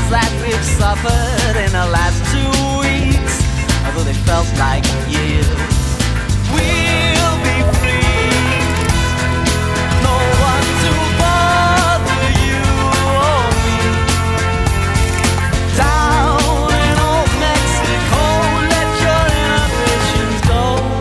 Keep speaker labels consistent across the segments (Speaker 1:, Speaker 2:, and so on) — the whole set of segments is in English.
Speaker 1: that we've suffered in the last 2 weeks, although they felt like years. We'll be free, no one to bother you or me. Down in old Mexico, let your inhibitions go.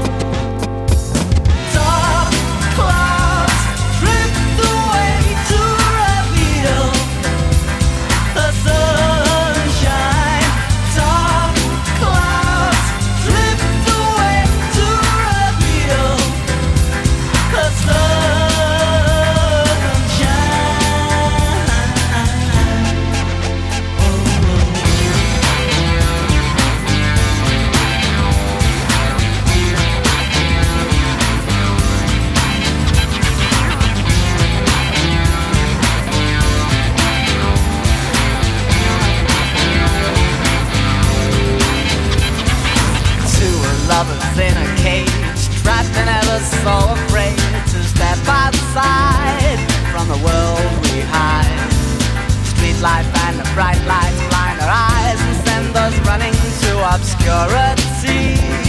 Speaker 1: Dark clouds drift away to reveal the sunshine. Dark clouds drift away to reveal the sunshine. Two lovers in a cage, trapped and ever so afraid to step outside from the world we hide. Street life and the bright lights blind our eyes and send us running to obscurity.